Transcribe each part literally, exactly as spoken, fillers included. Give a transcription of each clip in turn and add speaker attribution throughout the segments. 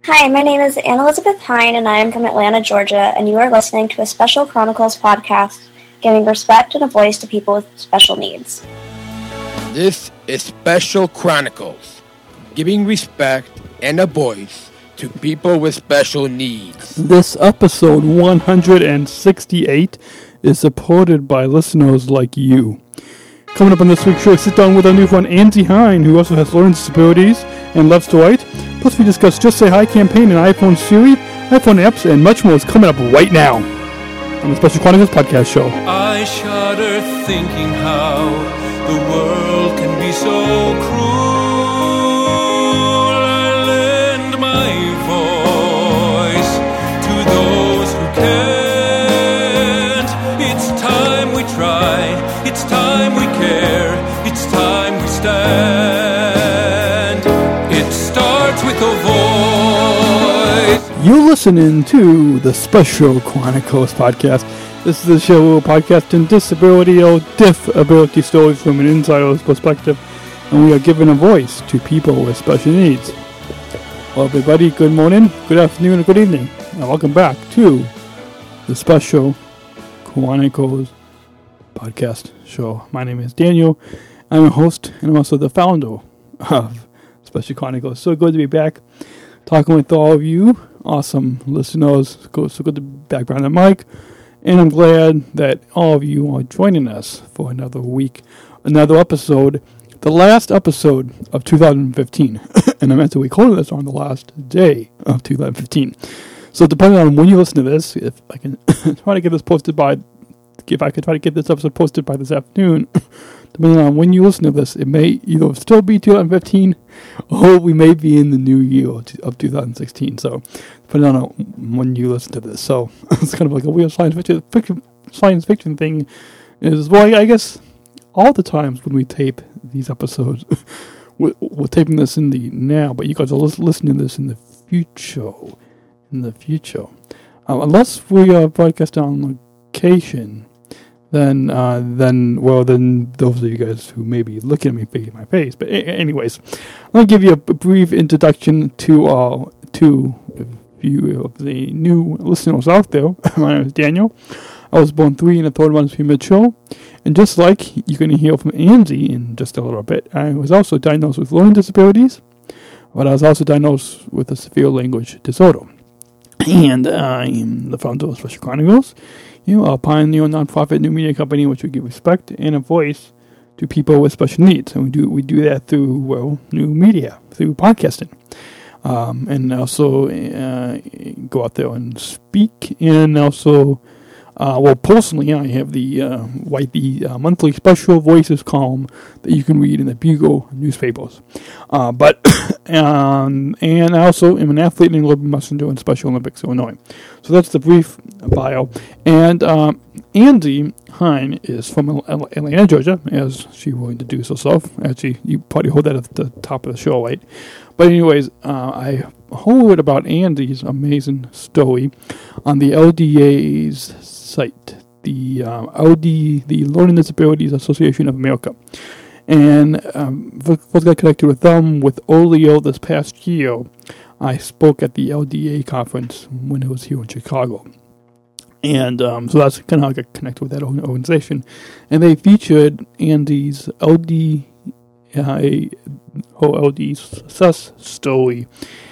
Speaker 1: Hi, my name is Anne Elizabeth Hine, and I am from Atlanta, Georgia, and you are listening to a Special Chronicles podcast giving respect and a voice to people with special needs.
Speaker 2: This is Special Chronicles, giving respect and a voice to people with special needs.
Speaker 3: This episode one hundred sixty-eight is supported by listeners like you. Coming up on this week's show, sit down with our new friend Andy Hine, who also has learning disabilities and loves to write. Plus, we discuss Just Say Hi campaign and iPhone Siri, iPhone apps, and much more is coming up right now on the Special Chronicles podcast show.
Speaker 4: I shudder thinking how the world can be so cruel. I lend my voice to those who can't. It's time we try, it's time we care, it's time we stand. It starts with a voice.
Speaker 3: You're listening to the Special Chronicles podcast. This is a show where we're podcasting disability or diff-ability stories from an insider's perspective, and we are giving a voice to people with special needs. Well, everybody, good morning, good afternoon, and good evening, and welcome back to the Special Chronicles podcast show. My name is Daniel. I'm a host, and I'm also the founder of Special Chronicles. So good to be back talking with all of you awesome listeners. So good to be back behind the mic. And I'm glad that all of you are joining us for another week, another episode, the last episode of two thousand fifteen. And I'm actually recording this on the last day of two thousand fifteen. So depending on when you listen to this, if I can try to get this posted by, if I could try to get this episode posted by this afternoon, depending on when you listen to this, it may either still be two thousand fifteen or we may be in the new year of two thousand sixteen. So, depending on when you listen to this. So, it's kind of like a weird science fiction, fiction, science fiction thing. Is, well, I guess all the times when we tape these episodes, we're, we're taping this in the now, but you guys are listening to this in the future. In the future. Um, unless we are broadcasting on location, then, uh, then, well, then those of you guys who may be looking at me face my face. But a- anyways, I'm going to give you a brief introduction to, uh, to a few of the new listeners out there. My name is Daniel. I was born three and a third months premature. And just like you're going to hear from Andy in just a little bit, I was also diagnosed with learning disabilities, but I was also diagnosed with a severe language disorder. And I'm the founder of Special Chronicles. You know, a pioneer nonprofit new media company which we give respect and a voice to people with special needs, and we do we do that through well new media, through podcasting, um, and also uh, go out there and speak, and also uh, well personally I have the uh, write the uh, monthly Special Voices column that you can read in the Bugle newspapers, uh, but um, and I also am an athlete and Olympic messenger in Special Olympics Illinois. So that's the brief bio. And um, Andy Hine is from Atlanta, Georgia, as she will introduce herself. Actually, you probably heard that at the top of the show, right? But anyways, uh, I heard about Andy's amazing story on the L D A's site, the uh, L D, the Learning Disabilities Association of America. And um, first got connected with them with earlier this past year. I spoke at the L D A conference when it was here in Chicago. And um, so that's kind of how I got connected with that organization. And they featured Andy's L D, uh, L D success story.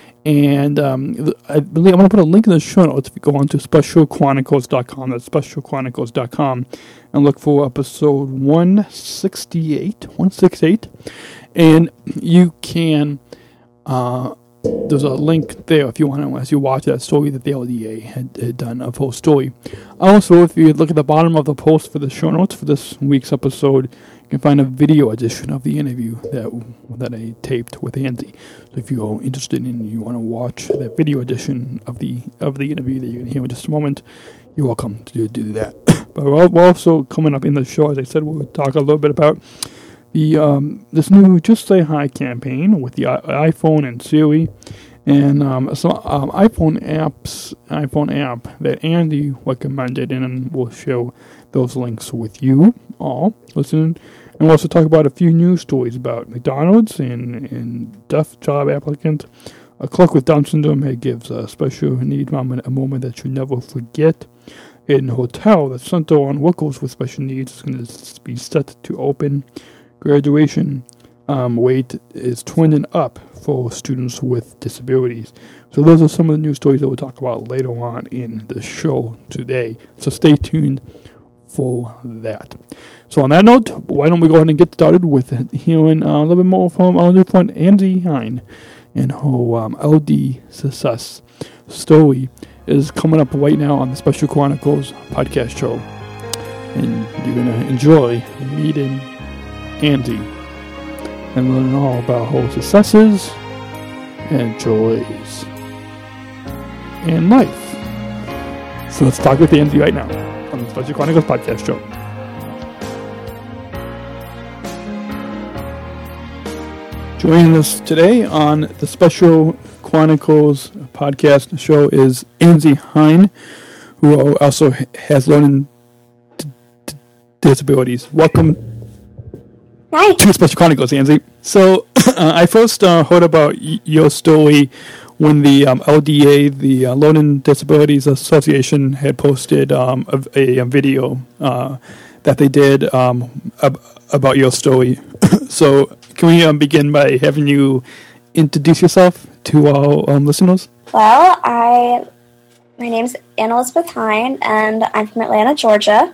Speaker 3: And um, I believe I'm going to put a link in the show notes if you go on to special chronicles dot com. That's special chronicles dot com. And look for episode one sixty-eight. one sixty-eight. And you can... Uh, There's a link there if you want to, as you watch that story that the L D A had, had done, a full story. Also, if you look at the bottom of the post for the show notes for this week's episode, you can find a video edition of the interview that that I taped with Andy. So if you're interested in, you want to watch that video edition of the of the interview that you're going to hear in just a moment, you're welcome to do, do that. But we're also coming up in the show, as I said, we'll talk a little bit about The um, this new Just Say Hi campaign with the I- iPhone and Siri, and um, some um, iPhone apps, iPhone app that Andy recommended, and we'll show those links with you all listening. And we'll also talk about a few news stories about McDonald's and, and deaf job applicants, A clerk with Down syndrome it gives a special need mom a moment that you'll never forget. In a hotel, the center on workers with special needs is going to be set to open. Graduation um, wait is trending up for students with disabilities. So those are some of the news stories that we'll talk about later on in the show today. So stay tuned for that. So on that note, why don't we go ahead and get started with hearing uh, a little bit more from our new friend Angie Hine. And her um, L D success story is coming up right now on the Special Chronicles podcast show. And you're going to enjoy meeting Andy and learning all about her successes and joys and life. So let's talk with Andy right now on the Special Chronicles podcast show. Joining us today on the Special Chronicles podcast show is Angie Hine, who also has learning d- d- disabilities. Welcome
Speaker 1: Hi.
Speaker 3: to Special Chronicles, Angie. So uh, I first uh, heard about y- your story when the um, L D A, the uh, Learning Disabilities Association, had posted um, a, a video uh, that they did um, ab- about your story. So can we um, begin by having you introduce yourself to our um, listeners?
Speaker 1: Well, I my name's Anna Elizabeth Hine, and I'm from Atlanta, Georgia.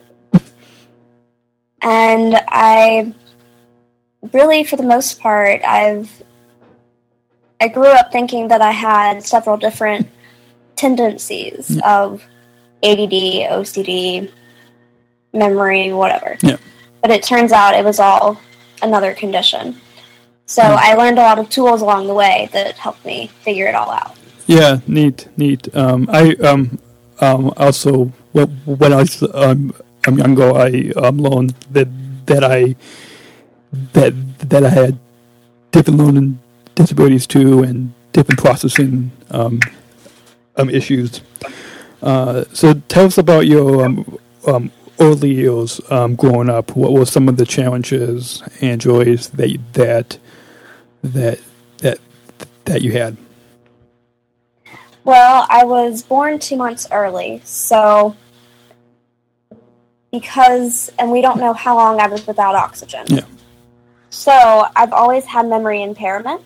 Speaker 1: And I really, for the most part, I've I grew up thinking that I had several different tendencies
Speaker 3: Yeah.
Speaker 1: of A D D, O C D, memory, whatever.
Speaker 3: Yeah.
Speaker 1: But it turns out it was all another condition. So
Speaker 3: Mm.
Speaker 1: I learned a lot of tools along the way that helped me figure it all out.
Speaker 3: Yeah, neat, neat. Um, I um, um, also, well, when I was um, um, younger, I um, learned that that I that that I had different learning disabilities too, and different processing um, um, issues. Uh, so tell us about your um, um, early years um, growing up. What were some of the challenges and joys that you- that that that that you had?
Speaker 1: Well, I was born two months early, so because, and we don't know how long I was without oxygen.
Speaker 3: Yeah.
Speaker 1: So I've always had memory impairment,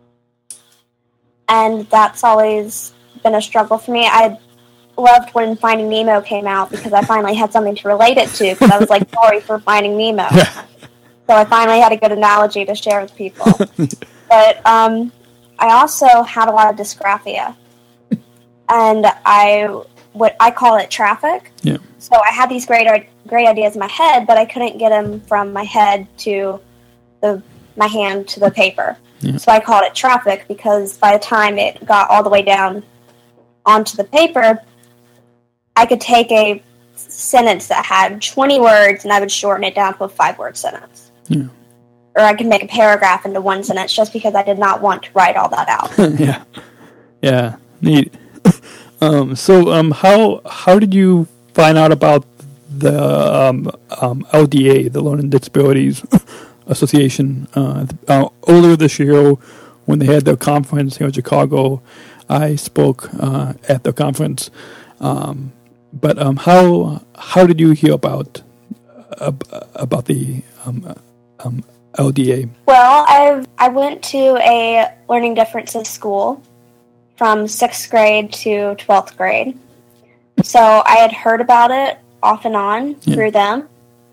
Speaker 1: and that's always been a struggle for me. I loved when Finding Nemo came out because I finally had something to relate it to, because I was like, sorry for Finding Nemo.
Speaker 3: Yeah.
Speaker 1: So I finally had a good analogy to share with people. But um, I also had a lot of dysgraphia, and I what I call it traffic.
Speaker 3: Yeah.
Speaker 1: So I had these great great ideas in my head, but I couldn't get them from my head to the my hand to the paper.
Speaker 3: Yeah.
Speaker 1: So I called it traffic because by the time it got all the way down onto the paper, I could take a sentence that had twenty words and I would shorten it down to a five-word sentence.
Speaker 3: Yeah.
Speaker 1: Or I could make a paragraph into one sentence just because I did not want to write all that out.
Speaker 3: Yeah, yeah, neat. um, so, um, how how did you find out about the um, um, L D A, the Learning Disabilities Association? Uh, uh, earlier this year, when they had their conference here in Chicago, I spoke uh, at the conference. Um, but um, how how did you hear about uh, about the um, um, L D A?
Speaker 1: Well, I I went to a learning differences school from sixth grade to twelfth grade. So I had heard about it off and on
Speaker 3: Yeah.
Speaker 1: through them.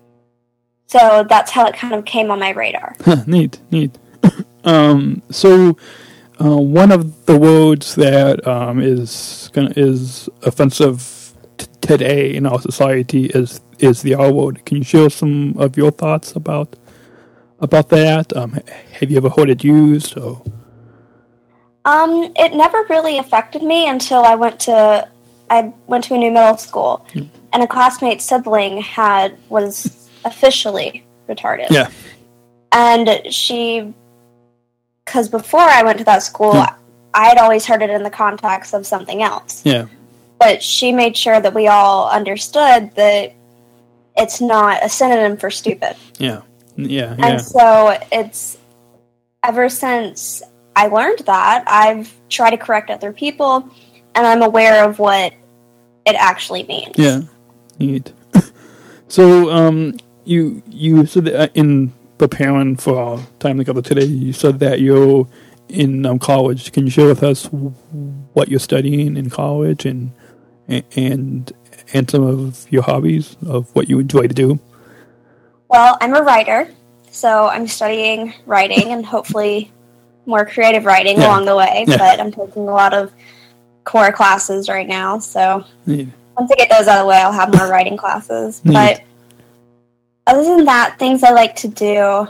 Speaker 1: So that's how it kind of came on my radar.
Speaker 3: Huh, neat, neat. um, so uh, one of the words that um, is gonna, is offensive t- today in our society is is the R word. Can you share some of your thoughts about about that? Um, have you ever heard it used? Or?
Speaker 1: Um, it never really affected me until I went to I went to a new middle school,
Speaker 3: Mm.
Speaker 1: and a classmate's sibling had was officially retarded.
Speaker 3: Yeah,
Speaker 1: And she, because before I went to that school,
Speaker 3: Yeah.
Speaker 1: I had always heard it in the context of something else.
Speaker 3: yeah,
Speaker 1: But she made sure that we all understood that it's not a synonym for stupid.
Speaker 3: yeah, yeah, yeah.
Speaker 1: And so it's, ever since I learned that. I've tried to correct other people, and I'm aware of what it actually means.
Speaker 3: Yeah, neat. So, um, you you said that in preparing for our time together today, you said that you're in um, college. Can you share with us what you're studying in college and and and some of your hobbies of what you enjoy to do?
Speaker 1: Well, I'm a writer, so I'm studying writing and hopefully more creative writing
Speaker 3: yeah.
Speaker 1: along the way.
Speaker 3: Yeah.
Speaker 1: But I'm taking a lot of core classes right now, so
Speaker 3: Neat.
Speaker 1: once I get those out of the way, I'll have more writing classes.
Speaker 3: Neat.
Speaker 1: But other than that, things I like to do,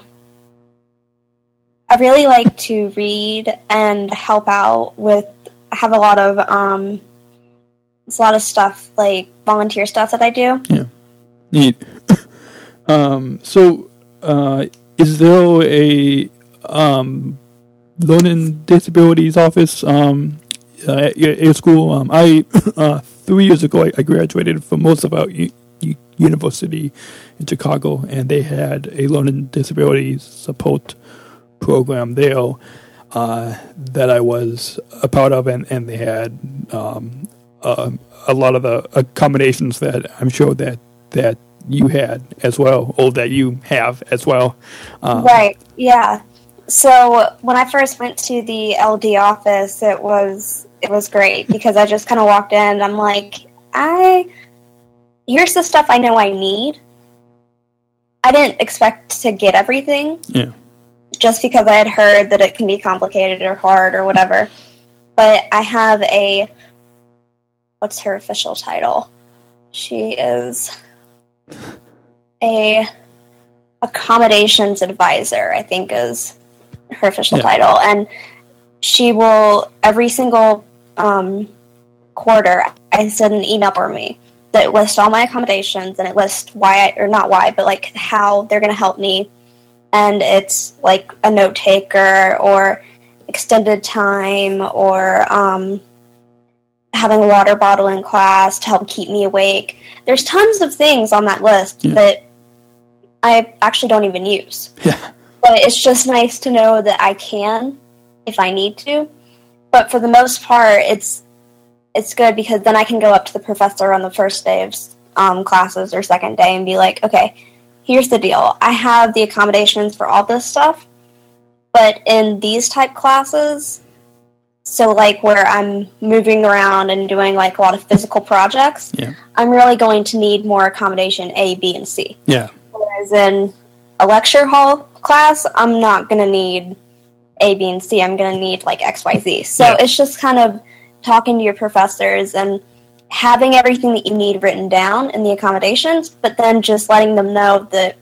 Speaker 1: I really like to read and help out with, I have a lot of, um, it's a lot of stuff, like volunteer stuff that I do.
Speaker 3: Yeah. Neat. um, so, uh, is there a, um, learning disabilities office, um, uh, at your, your school? Um, I, uh, three years ago, I, I graduated from Roosevelt U- U- University in Chicago, and they had a learning disabilities support program there, uh, that I was a part of, and, and they had, um, uh, a lot of the accommodations that I'm sure that, that you had as well, or that you have as well. Um,
Speaker 1: Right, yeah. So when I first went to the L D office, it was it was great because I just kind of walked in and I'm like, I here's the stuff I know I need. I didn't expect to get everything.
Speaker 3: Yeah.
Speaker 1: Just because I had heard that it can be complicated or hard or whatever. But I have a what's her official title? She is a accommodations advisor, I think is her official
Speaker 3: yeah.
Speaker 1: title. And she will, every single um, quarter, I send an email for me that lists all my accommodations, and it lists why, I, or not why, but like how they're going to help me. And it's like a note taker or extended time or um, having a water bottle in class to help keep me awake. There's tons of things on that list
Speaker 3: yeah.
Speaker 1: that I actually don't even use.
Speaker 3: Yeah.
Speaker 1: But it's just nice to know that I can if I need to. But for the most part, it's it's good because then I can go up to the professor on the first day of um, classes or second day and be like, okay, here's the deal. I have the accommodations for all this stuff, but in these type classes, so like where I'm moving around and doing like a lot of physical projects,
Speaker 3: yeah.
Speaker 1: I'm really going to need more accommodation A, B, and C.
Speaker 3: Yeah.
Speaker 1: Whereas in a lecture hall class, I'm not going to need A, B, and C. I'm going to need like X, Y, Z. So
Speaker 3: yeah.
Speaker 1: it's just kind of talking to your professors and having everything that you need written down in the accommodations, but then just letting them know that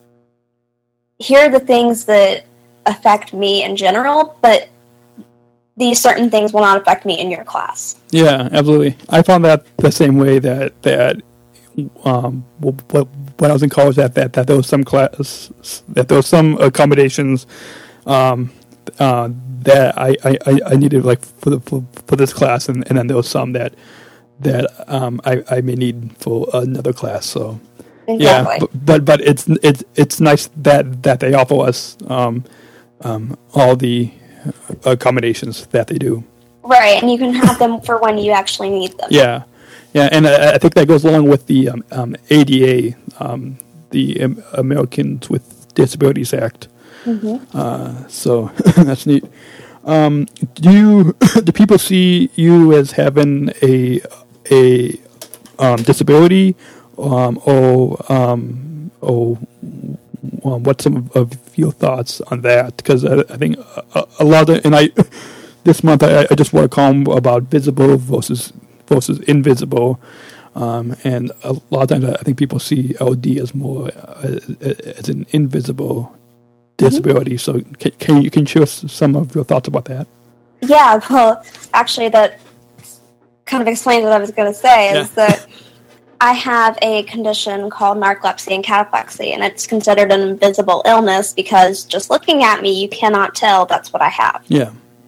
Speaker 1: here are the things that affect me in general, but these certain things will not affect me in your class.
Speaker 3: Yeah, absolutely. I found that the same way that that um, when I was in college, that, that, that there was some class, that there was some accommodations um, uh, that I, I, I needed like for the for, for this class, and, and then there was some that that um, I, I may need for another class. So
Speaker 1: Exactly.
Speaker 3: yeah, but, but but it's it's it's nice that that they offer us um, um, all the accommodations that they do.
Speaker 1: Right, and you can have them for when you actually need them.
Speaker 3: Yeah, yeah, and I, I think that goes along with the um, um, A D A, um, the um, Americans with Disabilities Act.
Speaker 1: Mm-hmm.
Speaker 3: Uh, so that's neat. Um, do you do people see you as having a a um, disability, um, or um, or um, what's some of, of your thoughts on that? Because I, I think a, a lot of, and I this month I, I just wrote a column about visible versus versus invisible, um, and a lot of times I think people see L D as more uh, as an invisible disability. So can, can you can share some of your thoughts about that?
Speaker 1: Yeah, well, actually, that kind of explains what I was going to say,
Speaker 3: Yeah.
Speaker 1: is that I have a condition called narcolepsy and cataplexy, and it's considered an invisible illness because just looking at me, you cannot tell that's what I have.
Speaker 3: Yeah.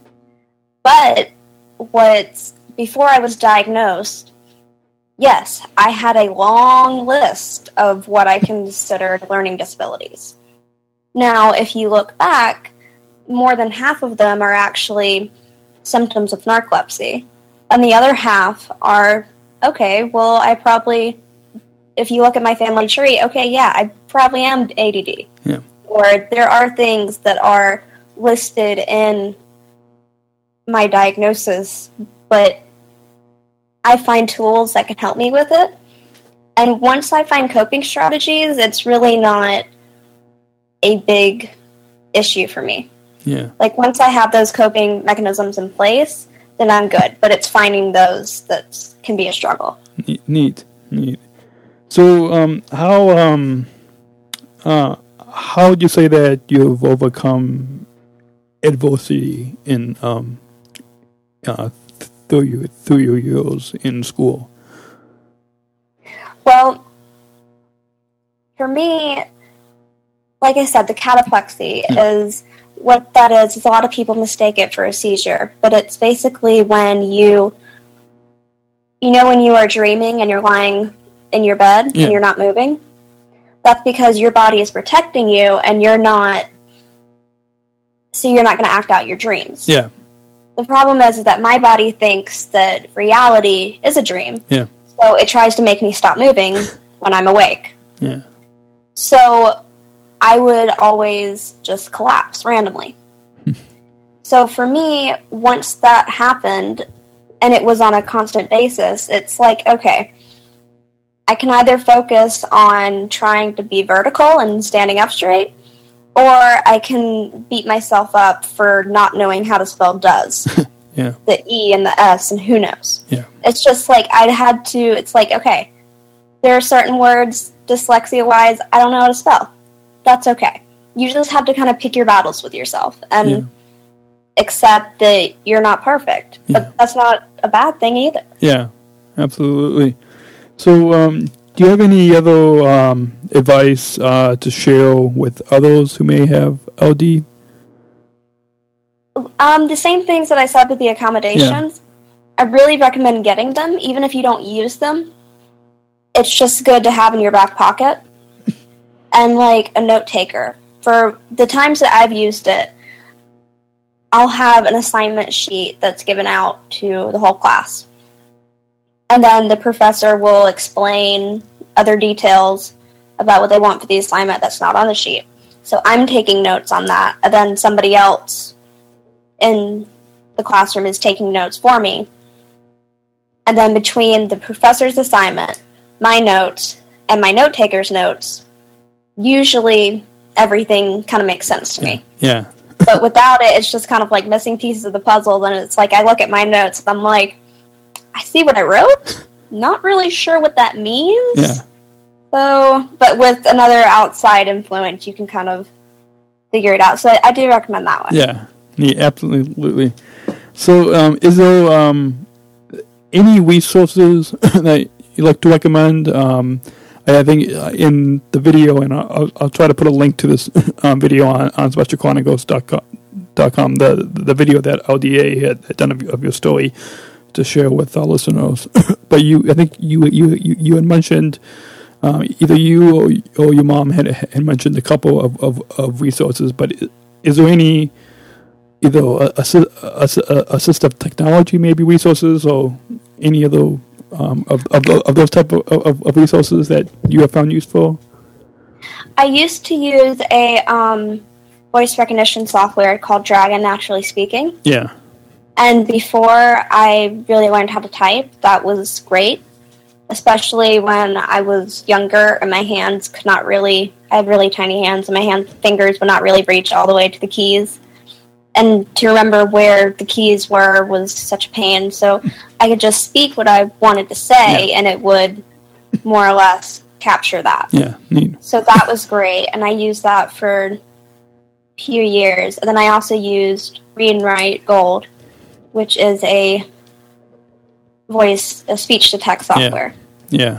Speaker 1: But what's, before I was diagnosed, yes, I had a long list of what I considered learning disabilities. Now, if you look back, more than half of them are actually symptoms of narcolepsy. And the other half are, okay, well, I probably, if you look at my family tree, okay, yeah, I probably am A D D.
Speaker 3: Yeah.
Speaker 1: Or there are things that are listed in my diagnosis, but I find tools that can help me with it. And once I find coping strategies, it's really not a big issue for me.
Speaker 3: Yeah.
Speaker 1: Like, once I have those coping mechanisms in place, then I'm good. But it's finding those that can be a struggle.
Speaker 3: Neat. Neat. So, um, how, um, uh, how would you say that you've overcome adversity in, um, uh, through your, through your years in school?
Speaker 1: Well, for me, like I said, the cataplexy
Speaker 3: yeah.
Speaker 1: is what that is. Is a lot of people mistake it for a seizure, but it's basically when you, you know, when you are dreaming and you're lying in your bed
Speaker 3: yeah.
Speaker 1: and you're not moving. That's because your body is protecting you, and you're not. So you're not going to act out your dreams.
Speaker 3: Yeah.
Speaker 1: The problem is, is that my body thinks that reality is a dream.
Speaker 3: Yeah.
Speaker 1: So it tries to make me stop moving when I'm awake.
Speaker 3: Yeah.
Speaker 1: So I would always just collapse randomly. So for me, once that happened, and it was on a constant basis, it's like, okay, I can either focus on trying to be vertical and standing up straight, or I can beat myself up for not knowing how to spell does.
Speaker 3: Yeah.
Speaker 1: The E and the S, and who knows.
Speaker 3: Yeah.
Speaker 1: It's just like, I had to, it's like, okay, there are certain words, dyslexia-wise, I don't know how to spell. That's okay. You just have to kind of pick your battles with yourself and
Speaker 3: yeah.
Speaker 1: accept that you're not perfect.
Speaker 3: Yeah.
Speaker 1: But that's not a bad thing either.
Speaker 3: Yeah, absolutely. So, um, do you have any other um, advice uh, to share with others who may have L D?
Speaker 1: Um, the same things that I said with the accommodations. Yeah. I really recommend getting them, even if you don't use them. It's just good to have in your back pocket. And, like, a note taker. For the times that I've used it, I'll have an assignment sheet that's given out to the whole class. And then the professor will explain other details about what they want for the assignment that's not on the sheet. So I'm taking notes on that, and then somebody else in the classroom is taking notes for me. And then between the professor's assignment, my notes, and my note taker's notes, usually everything kind of makes sense to me.
Speaker 3: Yeah.
Speaker 1: But without it, it's just kind of like missing pieces of the puzzle. Then it's like I look at my notes and I'm like, I see what I wrote. Not really sure what that means.
Speaker 3: Yeah.
Speaker 1: So, but with another outside influence, you can kind of figure it out. So I, I do recommend that one.
Speaker 3: Yeah. Yeah, absolutely. So, um, is there um, any resources that you like to recommend? Um, I think in the video, and I'll, I'll try to put a link to this um, video on, on special chronicles dot com, the the video that L D A had, had done of, of your story to share with our listeners. But you, I think you you you, you had mentioned um, either you or, or your mom had had mentioned a couple of, of, of resources. But is there any either a, a, a, a assistive technology, maybe resources, or any other Um, of, of of those type of, of, of resources that you have found useful?
Speaker 1: I used to use a um, voice recognition software called Dragon Naturally Speaking.
Speaker 3: Yeah.
Speaker 1: And before I really learned how to type, that was great. Especially when I was younger and my hands could not really, I had really tiny hands and my hand fingers would not really reach all the way to the keys. And to remember where the keys were was such a pain. So I could just speak what I wanted to say, yeah. and it would more or less capture that.
Speaker 3: Yeah, neat.
Speaker 1: So that was great, and I used that for a few years. And then I also used Read and Write Gold, which is a voice, a speech-to-text software.
Speaker 3: Yeah. yeah.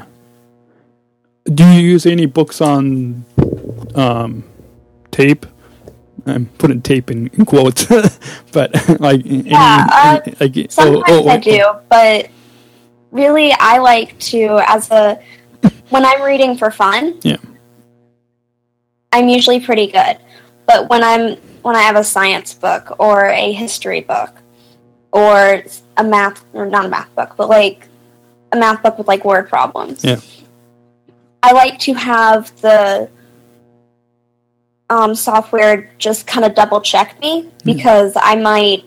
Speaker 3: Do you use any books on um, tape? I'm putting tape in, in quotes, but like,
Speaker 1: yeah,
Speaker 3: any,
Speaker 1: uh,
Speaker 3: any, like
Speaker 1: sometimes
Speaker 3: oh, oh,
Speaker 1: I do, but really, I like to as a when I'm reading for fun.
Speaker 3: Yeah,
Speaker 1: I'm usually pretty good, but when I'm when I have a science book or a history book or a math, or not a math book, but like a math book with like word problems.
Speaker 3: Yeah.
Speaker 1: I like to have the um, software just kind of double check me because mm. I might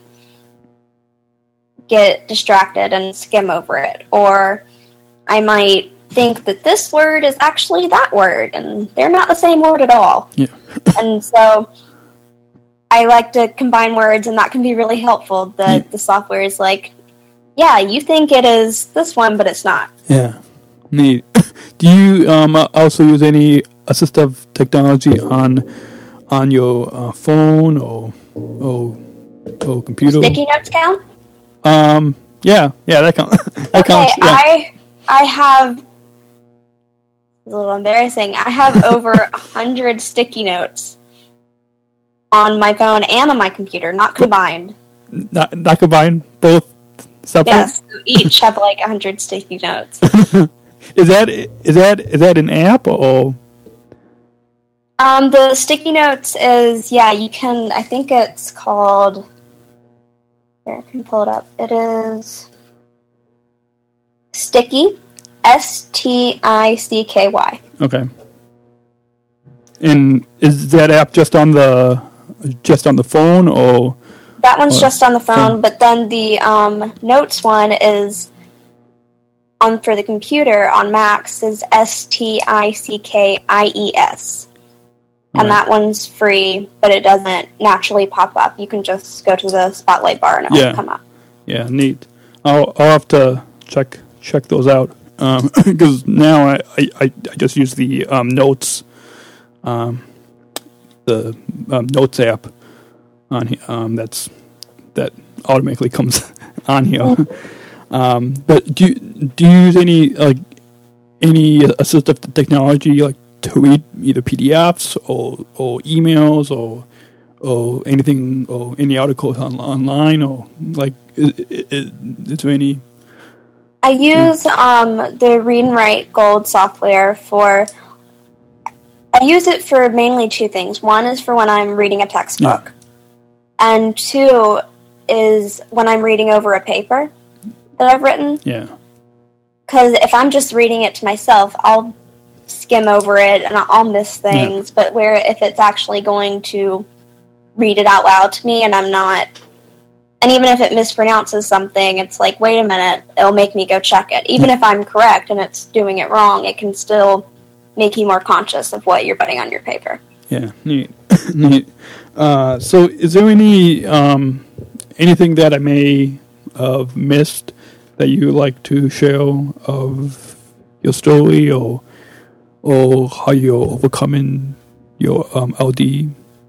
Speaker 1: get distracted and skim over it, or I might think that this word is actually that word, and they're not the same word at all.
Speaker 3: Yeah.
Speaker 1: And so I like to combine words, and that can be really helpful. The yeah. the software is like, yeah, you think it is this one, but it's not.
Speaker 3: Yeah. Neat. Do you um, also use any assistive technology on on your uh, phone or or, or computer?
Speaker 1: Sticky notes count?
Speaker 3: Um. Yeah. Yeah. That counts. that
Speaker 1: okay.
Speaker 3: Counts, yeah.
Speaker 1: I I have. It's a little embarrassing. I have over a hundred sticky notes on my phone and on my computer, not combined.
Speaker 3: Not not combined. Both separate.
Speaker 1: Yes. So each have like a hundred sticky notes.
Speaker 3: Is that is that is that an app or?
Speaker 1: Um, the sticky notes is yeah. You can. I think it's called. Here, I can pull it up. It is Sticky, S T I C K Y.
Speaker 3: Okay. And is that app just on the just on the phone or?
Speaker 1: That one's
Speaker 3: or,
Speaker 1: just on the phone, yeah. But then the um, notes one is. On for the computer on Macs is S T I C K I E S. And right. That one's free, but it doesn't naturally pop up. You can just go to the spotlight bar and it'll
Speaker 3: yeah.
Speaker 1: come up.
Speaker 3: Yeah, neat. I'll I'll have to check check those out. Um, because now I, I, I just use the um, notes um, the um, notes app on here. Um, that's that automatically comes on here. Mm-hmm. Um, but do you, do you use any like any assistive technology like to read either P D Fs or or emails or or anything or any articles on, online or like is, is, is there any?
Speaker 1: I use um, the Read and Write Gold software for. I use it for mainly two things. One is for when I'm reading a textbook, yeah. And two is when I'm reading over a paper that I've written.
Speaker 3: Yeah.
Speaker 1: Because if I'm just reading it to myself, I'll skim over it and I'll miss things. Yeah. But where if it's actually going to read it out loud to me and I'm not, and even if it mispronounces something, it's like, wait a minute, it'll make me go check it. Even yeah. if I'm correct and it's doing it wrong, it can still make you more conscious of what you're putting on your paper.
Speaker 3: Yeah, neat. neat. Uh, so is there any um, anything that I may have missed that you like to share of your story or or how you're overcoming your um, L D?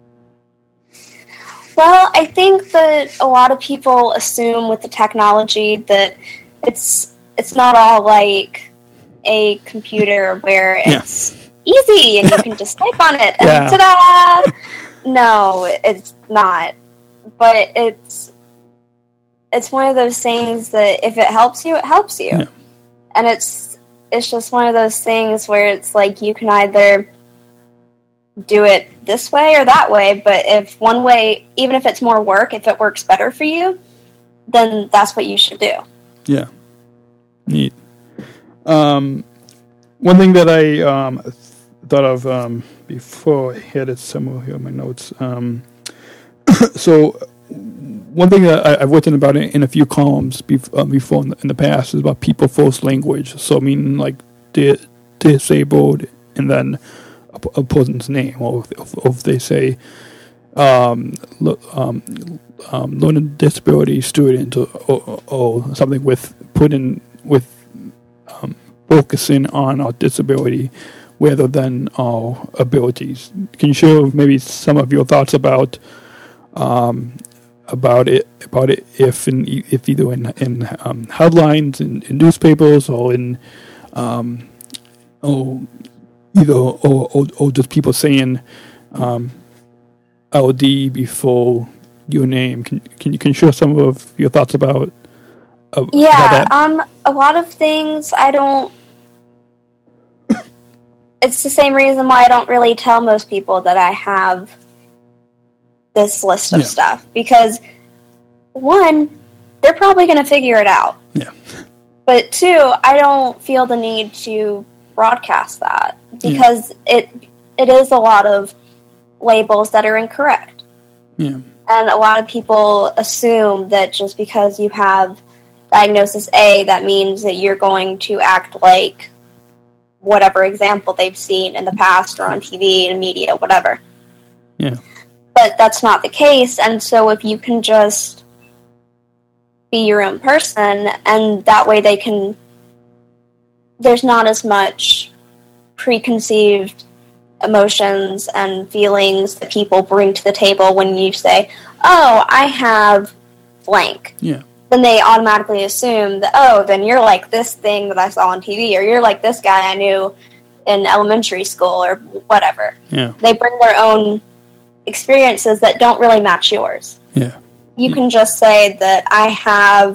Speaker 1: Well, I think that a lot of people assume with the technology that it's it's not all like a computer where it's yeah. easy and you can just type on it and yeah. ta-da! No, it's not. But it's it's one of those things that if it helps you, it helps you. Yeah. And it's it's just one of those things where it's like you can either do it this way or that way, but if one way, even if it's more work, if it works better for you, then that's what you should do.
Speaker 3: Yeah. Neat. Um, one thing that I um, thought of um, before I had it somewhere here in my notes. Um, so one thing that I, I've written about it in a few columns bef- uh, before in the, in the past is about people first language. So meaning like di- disabled and then a, a person's name, or if, or if they say um, lo- um, um, learning disability student or, or, or something with put in with um, focusing on our disability rather than our abilities. Can you share maybe some of your thoughts about um, about it about it if in if either in in um, headlines in, in newspapers or in um, or either or, or or just people saying um, L D before your name? Can can you can you share some of your thoughts about? Uh,
Speaker 1: yeah, about um, a lot of things I don't. It's the same reason why I don't really tell most people that I have this list of
Speaker 3: Yeah.
Speaker 1: stuff because, one, they're probably going to figure it out.
Speaker 3: Yeah.
Speaker 1: But two, I don't feel the need to broadcast that because yeah. it it is a lot of labels that are incorrect.
Speaker 3: Yeah.
Speaker 1: And a lot of people assume that just because you have diagnosis A, that means that you're going to act like whatever example they've seen in the past or on T V and media, whatever.
Speaker 3: Yeah.
Speaker 1: But that's not the case, and so if you can just be your own person, and that way they can, there's not as much preconceived emotions and feelings that people bring to the table when you say, oh, I have blank.
Speaker 3: Yeah.
Speaker 1: Then they automatically assume that, oh, then you're like this thing that I saw on T V, or you're like this guy I knew in elementary school, or whatever.
Speaker 3: Yeah.
Speaker 1: They bring their own experiences that don't really match yours.
Speaker 3: Yeah.
Speaker 1: You
Speaker 3: yeah.
Speaker 1: can just say that I have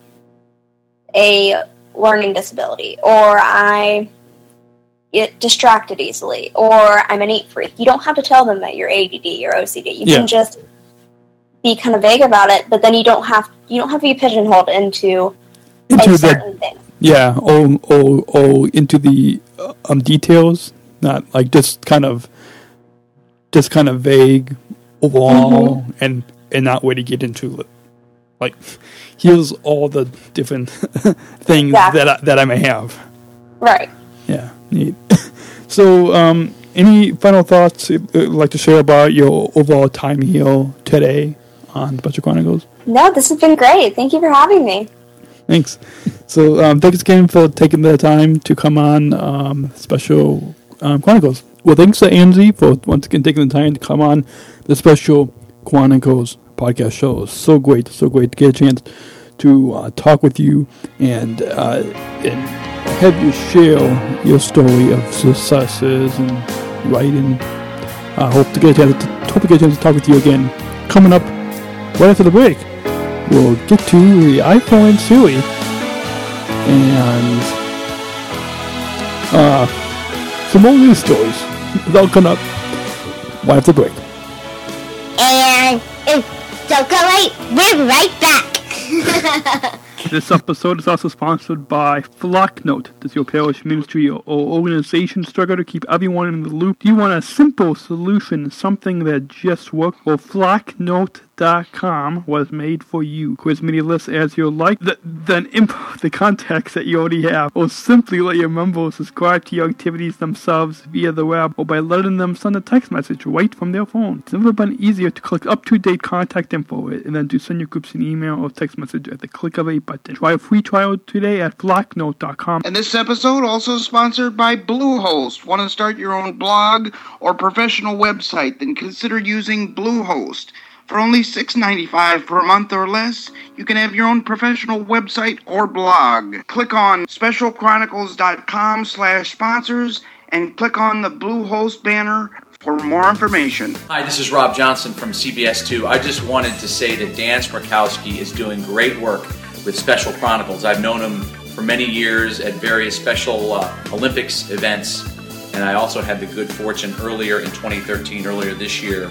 Speaker 1: a learning disability, or I get distracted easily, or I'm a neat freak. You don't have to tell them that you're A D D or O C D. You
Speaker 3: yeah.
Speaker 1: can just be kind of vague about it, but then you don't have you don't have to be pigeonholed into,
Speaker 3: into
Speaker 1: a certain
Speaker 3: the,
Speaker 1: thing.
Speaker 3: Yeah, or, or, or into the uh, um, details, not like just kind of just kind of vague overall, mm-hmm. and and not really get into it. Like, here's all the different things exactly. that I, that I may have.
Speaker 1: Right.
Speaker 3: Yeah. Neat. So, um, any final thoughts you'd like to share about your overall time here today on Special Chronicles?
Speaker 1: No, this has been great. Thank you for having me.
Speaker 3: Thanks. So, um, thanks again for taking the time to come on um, Special um, Chronicles. Well, thanks to Angie for once again taking the time to come on the Special Chronicles podcast show. It was so great, so great to get a chance to uh, talk with you and uh, and have you share your story of successes and writing. I uh, hope to get a chance to hope to get a chance to talk with you again. Coming up right after the break, we'll get to the iPhone Siri and uh, some more news stories. They'll come up right after the break.
Speaker 5: And if don't go away, we're right back.
Speaker 3: This episode is also sponsored by Flocknote. Does your parish ministry or organization struggle to keep everyone in the loop? Do you want a simple solution, something that just works? Well, Flocknote dot com was made for you. Quiz media list as you like. The, then import the contacts that you already have, or simply let your members subscribe to your activities themselves via the web, or by letting them send a text message right from their phone. It's never been easier to click up-to-date contact info and then to send your groups an email or text message at the click of a button. Try a free trial today at Flocknote dot com.
Speaker 6: And this episode also sponsored by Bluehost. Want to start your own blog or professional website? Then consider using Bluehost. For only six dollars and ninety-five cents per month or less, you can have your own professional website or blog. Click on special chronicles dot com slash sponsors and click on the Bluehost banner for more information.
Speaker 7: Hi, this is Rob Johnson from C B S two. I just wanted to say that Dan Smirkowski is doing great work with Special Chronicles. I've known him for many years at various Special uh, Olympics events, and I also had the good fortune earlier in twenty thirteen, earlier this year,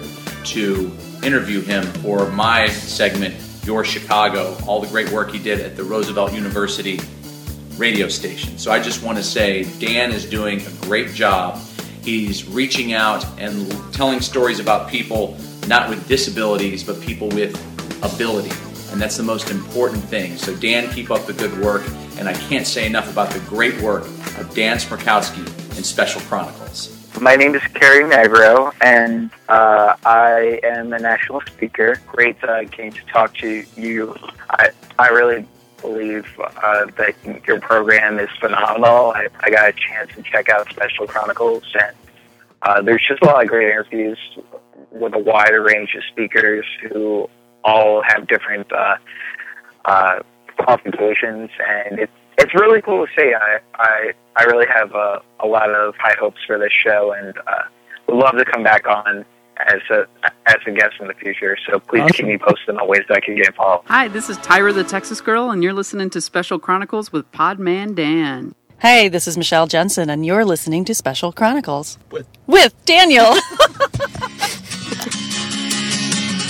Speaker 7: to interview him for my segment, Your Chicago, all the great work he did at the Roosevelt University radio station. So I just want to say Dan is doing a great job. He's reaching out and telling stories about people not with disabilities, but people with ability. And that's the most important thing. So Dan, keep up the good work. And I can't say enough about the great work of Dan Smirkowski in Special Chronicles.
Speaker 8: My name is Kerry Nagro, and uh, I am a national speaker. Great uh, getting to talk to you. I I really believe uh, that your program is phenomenal. I, I got a chance to check out Special Chronicles, and uh, there's just a lot of great interviews with a wider range of speakers who all have different uh, uh, qualifications, and it's it's really cool to see. I I, I really have a, a lot of high hopes for this show, and uh, would love to come back on as a as a guest in the future. So please awesome. Keep me posted on ways that I can get involved.
Speaker 9: Hi, this is Tyra the Texas Girl, and you're listening to Special Chronicles with Podman Dan.
Speaker 10: Hey, this is Michelle Jensen, and you're listening to Special Chronicles with with Daniel.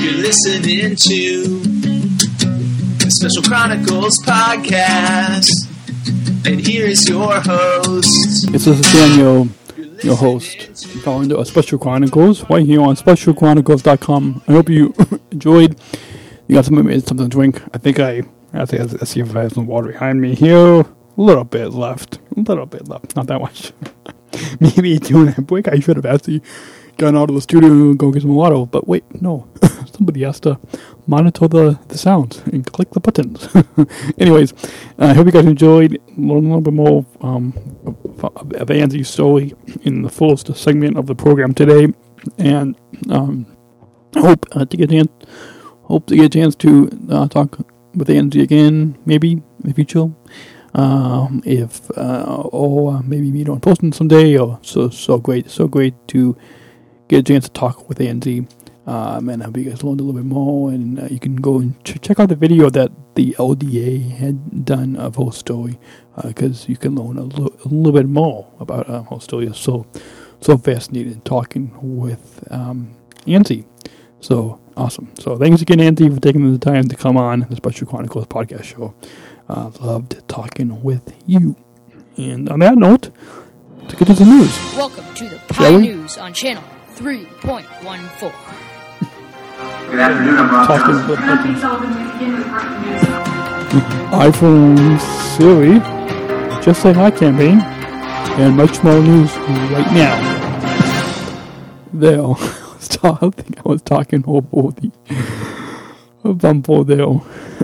Speaker 11: You're listening to the Special Chronicles podcast. And here is your host.
Speaker 3: This is Daniel, your host, following the Special Chronicles, right here on special chronicles dot com. I hope you enjoyed. You got something, something to drink. I think I, I, think I see if I have some water behind me here. A little bit left. A little bit left. Not that much. Maybe during that break I should have actually gone out of the studio and go get some water. But wait, no. Somebody has to monitor the, the sounds and click the buttons. Anyways, I hope you guys enjoyed. Learn a little bit more um, of Andy's story in the first segment of the program today. And um, I hope uh, to get a chance, hope to get a chance to uh, talk with Andy again, maybe in the future. Um, if uh, or uh, maybe meet on posting someday. Or so so great, so great to get a chance to talk with Andy. Um, and I hope you guys learned a little bit more. And uh, you can go and ch- check out the video that the L D A had done of her story, because uh, you can learn a, lo- a little bit more about uh, her story. It's so so fascinating talking with um, Andy. So awesome. So thanks again, Andy, for taking the time to come on the Special Chronicles podcast show. Uh, loved talking with you. And on that note, to get to the news.
Speaker 12: Welcome to the Pie News on channel three point one four.
Speaker 6: Good afternoon, I'm Rob
Speaker 3: Talking with iPhone Siri, Just Say Hi campaign, and much more news right now. There, I think I was talking over the bumper there.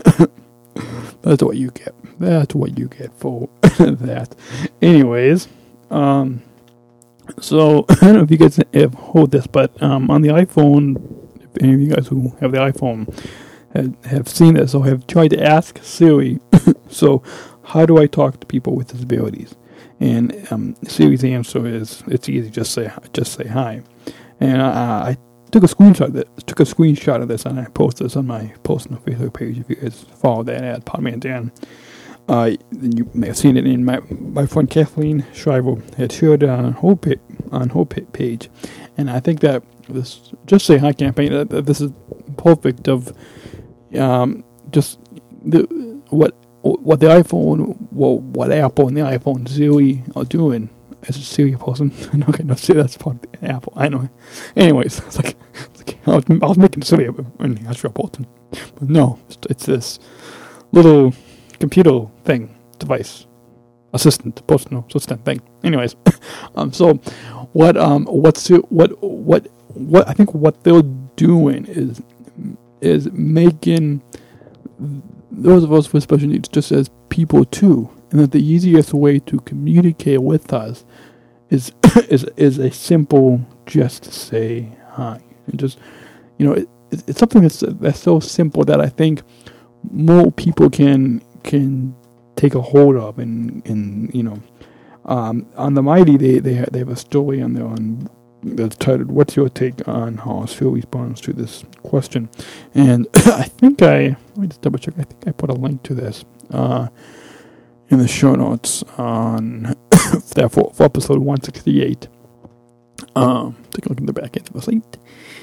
Speaker 3: That's what you get. That's what you get for that. Anyways, um, so I don't know if you guys have heard this, but um, on the iPhone, if any of you guys who have the iPhone have, have seen this or have tried to ask Siri, so how do I talk to people with disabilities? And um, Siri's answer is, it's easy. Just say, just say hi. And uh, I took a screenshot of that. Took a screenshot of this, and I posted this on my post on the Facebook page. If you guys follow that at Podman Dan, uh, you may have seen it. In my my friend Kathleen Shriver had shared it on her pa- on her page, and I think that this Just Say Hi campaign, uh, this is perfect of um, just the what what the iPhone, well, what Apple and the iPhone Siri are doing. As a Siri person, okay, no, see, that's part of the Apple. I know. Anyways, it's like, it's like I, was, I was making Siri an actual person, but no, it's, it's this little computer thing, device, assistant, personal assistant thing. Anyways, um, so what, um, what's what, what, what I think what they're doing is is making those of us with special needs just as people too. And that the easiest way to communicate with us is is is a simple just say hi. And just, you know, it, it's something that's that's so simple that I think more people can can take a hold of. And, and you know, um, on the Mighty, they they have, they have a story on there on that's titled "What's Your Take on How Siri Responds to This Question?" And I think I let me just double check. I think I put a link to this. Uh, in the show notes on that for, for episode one sixty-eight. Um, take a look in the back end of the site.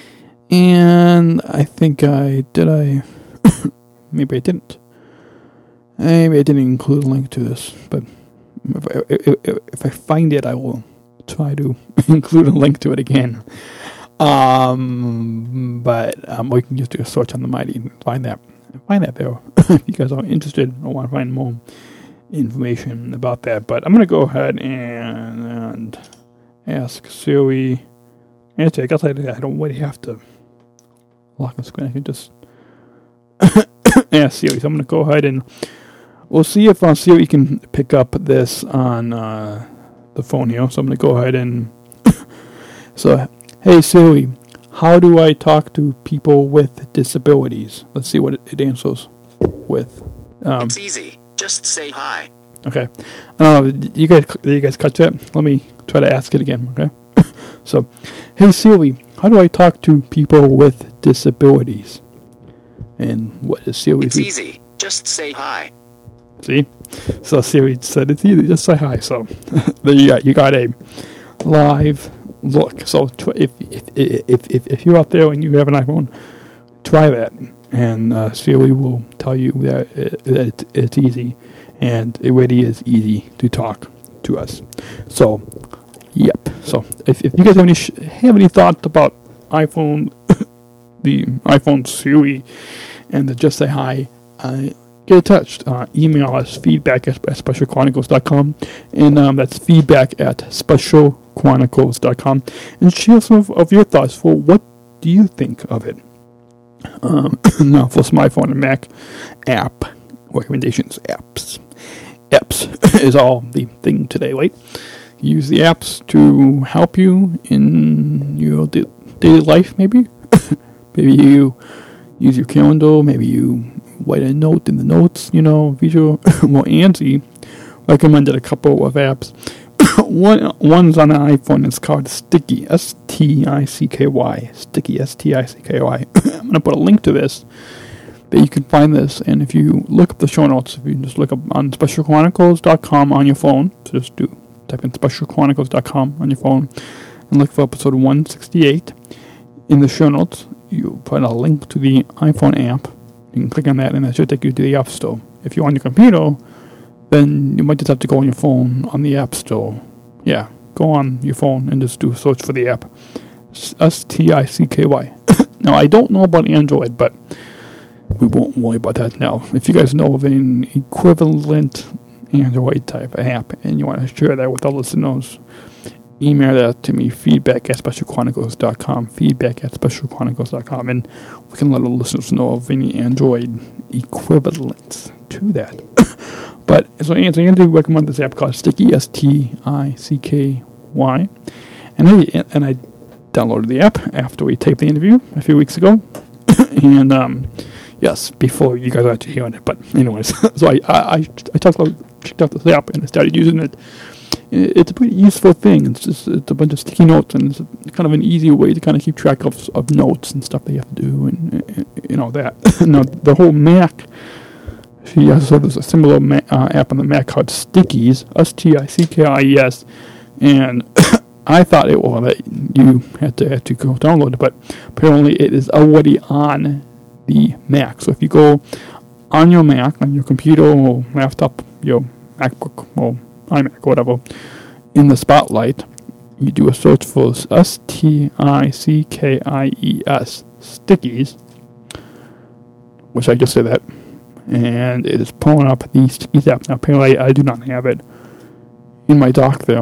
Speaker 3: And I think I, did I, maybe I didn't. Maybe I didn't include a link to this, but if I, if, if I find it, I will try to include a link to it again. Um, but um, we can just do a search on the Mighty and find that, find that there. If you guys are interested or want to find more information about that. But I'm going to go ahead and, and ask Siri. Actually, I guess I, I don't really have to lock the screen. I can just ask Siri. So I'm going to go ahead and we'll see if uh, Siri can pick up this on uh, the phone here. So I'm going to go ahead and so, hey Siri, how do I talk to people with disabilities? Let's see what it, it answers with. Um,
Speaker 11: it's easy. Just say hi.
Speaker 3: Okay. Uh, you guys, you guys catch that? Let me try to ask it again. Okay. So, hey Siri, how do I talk to people with disabilities? And what is Siri?
Speaker 11: It's easy. Just say hi.
Speaker 3: See? So Siri said it's easy. Just say hi. So there you got you got a live look. So if if if if, if you're out there and you have an iPhone, try that, and uh, Siri will tell you that it, it, it's easy, and it really is easy to talk to us. So, yep. So, if, if you guys have any sh- have any thoughts about iPhone, the iPhone Siri, and the Just Say Hi, uh, get in touch. Uh, email us feedback at, at special chronicles dot com, and um, that's feedback at special chronicles dot com, and share some of, of your thoughts for what do you think of it. Um, now, for some iPhone and Mac app recommendations, apps. Apps is all the thing today, right? Use the apps to help you in your da- daily life, maybe. Maybe you use your calendar, maybe you write a note in the notes, you know, visual. Well, Angie recommended a couple of apps. One One's on an iPhone, it's called Sticky, S T I C K Y, Sticky, S T I C K Y. I'm going to put a link to this, but you can find this, and if you look up the show notes, if you just look up on special chronicles dot com on your phone, so just do, type in special chronicles dot com on your phone, and look for episode one sixty-eight. In the show notes, you put a link to the iPhone app. You can click on that, and that should take you to the App Store. If you're on your computer, then you might just have to go on your phone on the App Store. Yeah, go on your phone and just do a search for the app. S T I C K Y. Now, I don't know about Android, but we won't worry about that now. If you guys know of an equivalent Android type app and you want to share that with our listeners, email that to me, feedback at special chronicles dot com, feedback at special chronicles dot com, and we can let our listeners know of any Android equivalents to that. But, so Anthony, Anthony recommended this app called Sticky, S T I C K Y, and I, and I downloaded the app after we taped the interview a few weeks ago, and, um, yes, before you guys are actually hearing it, but anyways, so I, I, I, I checked out, checked out this app, and I started using it. It's a pretty useful thing. It's just it's a bunch of sticky notes, and it's a, kind of an easy way to kind of keep track of of notes and stuff that you have to do, and, and you know that. Now the whole Mac, she also there's a similar ma- uh, app on the Mac called Stickies, S T I C K I E S, and I thought it was that you had to had to go download it, but apparently it is already on the Mac. So if you go on your Mac, on your computer or laptop, your MacBook or iMac or whatever, in the Spotlight, you do a search for S T I C K I E S, Stickies, which I just said that, and it is pulling up the Stickies app. Now, apparently I do not have it in my dock there,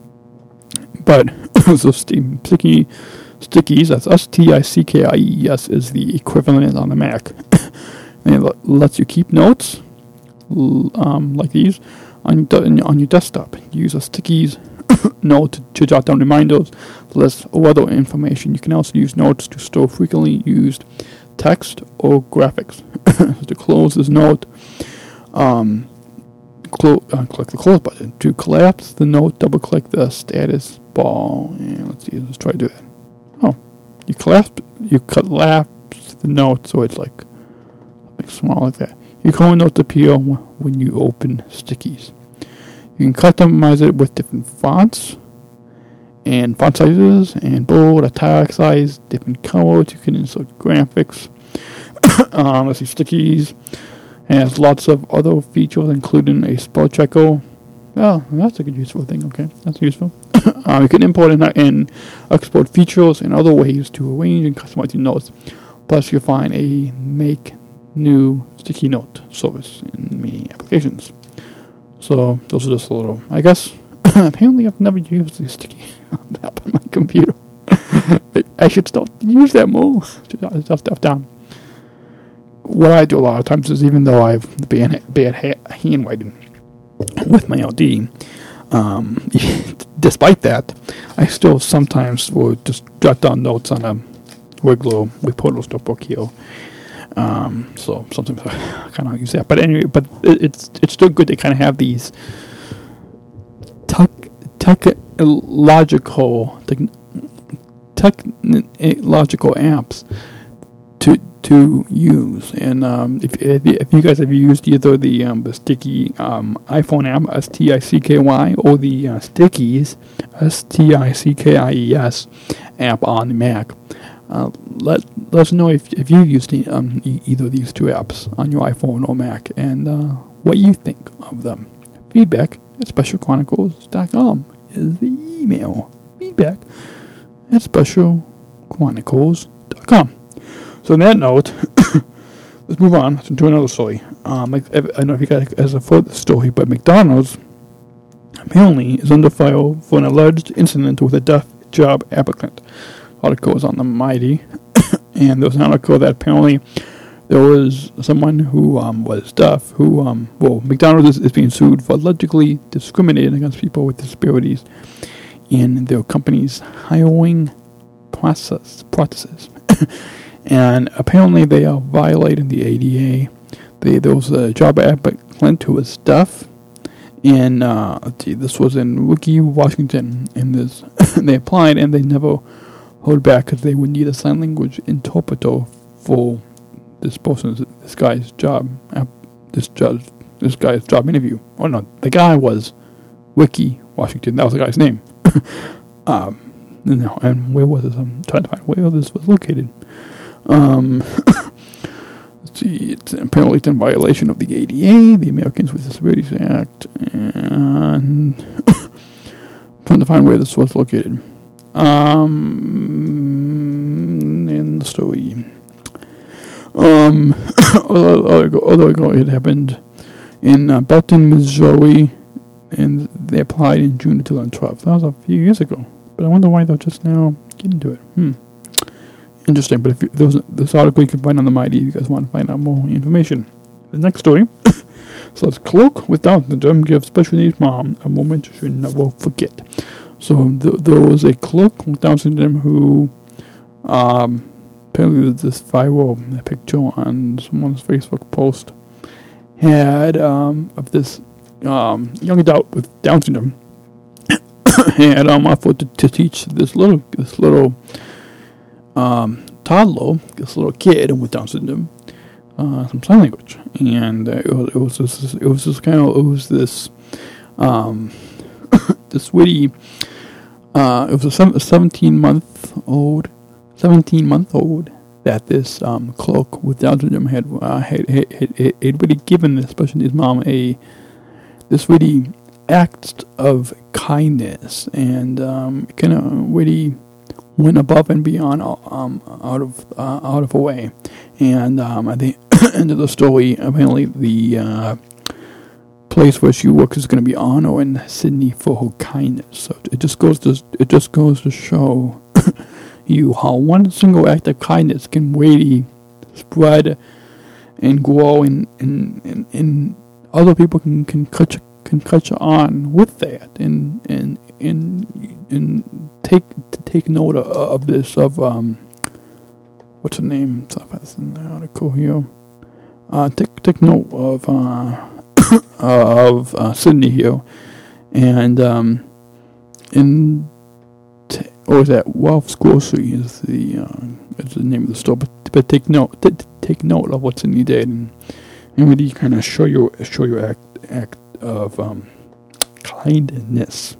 Speaker 3: but so Sticky, Stickies, that's S T I C K I E S, is the equivalent on the Mac. And it lets you keep notes, um, like these, on on your desktop. Use a Stickies note to, to jot down reminders, list or other information. You can also use notes to store frequently used text or graphics. So to close this note, um, clo- uh, click the close button. To collapse the note, double click the status bar. And let's see, let's try to do that. Oh, you collapse, you collapse the note so it's like, like small like that. Your current notes appear when you open Stickies. You can customize it with different fonts and font sizes and bold, italic size, different colors. You can insert graphics. um, let's see, Stickies has lots of other features, including a spell checker. Oh, that's a good useful thing. Okay, that's useful. uh, you can import and, and export features and other ways to arrange and customize your notes. Plus, you'll find a make new sticky note service in many applications. So those are just a little, I guess. Apparently I've never used the sticky app on my computer. I should start use that more. Stuff stuff down. What I do a lot of times is, even though I've bad bad ha- handwriting with my L D, um, despite that, I still sometimes will just jot down notes on a regular reporter's notebook here. Um, so sometimes I kind of use that, but anyway, but it, it's it's still good to kind of have these tech technological tech, technological apps to to use. And um, if if you guys have used either the um, the Sticky um, iPhone app, S T I C K Y, or the uh, Stickies, S T I C K I E S app on the Mac, Uh, let, let us know if, if you've used the, um, e- either of these two apps on your iPhone or Mac, and uh, what you think of them. Feedback at special chronicles dot com is the email. Feedback at special chronicles dot com. So on that note, let's move on to another story. Um, I, I don't know if you guys as a further story, but McDonald's apparently is under fire for an alleged incident with a deaf job applicant. Article is on the Mighty, and there was an article that apparently there was someone who um, was deaf, who, um, well, McDonald's is, is being sued for allegedly discriminating against people with disabilities in their company's hiring process processes. And apparently they are violating the A D A. They, there was a job applicant who was deaf, and uh, let's see, this was in Wookie, Washington, and this they applied and they never hold back because they would need a sign language interpreter for this person's, this guy's job, this job, this guy's job interview. Oh no, the guy was Wiki Washington. That was the guy's name. um, no, and where was this? I'm trying to find where this was located. Um, let's see. It's apparently it's in violation of the A D A, the Americans with Disabilities Act, and trying to find where this was located. Um, in the story. Um, other, other it happened in uh, Belton, Missouri, and they applied in June of twenty twelve. That was a few years ago, but I wonder why they're just now getting to it. Hmm. Interesting, but if you, there was this article you can find on the Mighty if you guys want to find out more information. The next story. So it's Cloak with Down syndrome gives special needs mom a moment she never forget. So th- there was a clerk with Down syndrome who, um, apparently this viral picture on someone's Facebook post had um, of this um, young adult with Down syndrome had um, offered to, to teach this little this little um, toddler, this little kid with Down syndrome, uh, some sign language, and uh, it was it was this, it was this kind of it was this um, this witty. Uh, it was a seventeen-month-old, seventeen-month-old that this um, clerk with Down syndrome had uh, had, had, had, had really given this person, his mom, a this really act of kindness, and um, kind of really went above and beyond, um, out of uh, out of a way. And um, at the end of the story, apparently the uh, place where she works is going to be honoring Sydney for her kindness. So it just goes to it just goes to show you how one single act of kindness can really spread and grow, and and, and, and other people can can catch can catch on with that, and and and and take take note of, of this of um what's the name? It's in the article here. Uh, take take note of uh. of uh, Sydney here, and um, in t- or is that Wolf's Grocery is the uh, is the name of the store. But, but take note, t- take note of what Sydney did, and, and really kind of show your show your act act of um, kindness.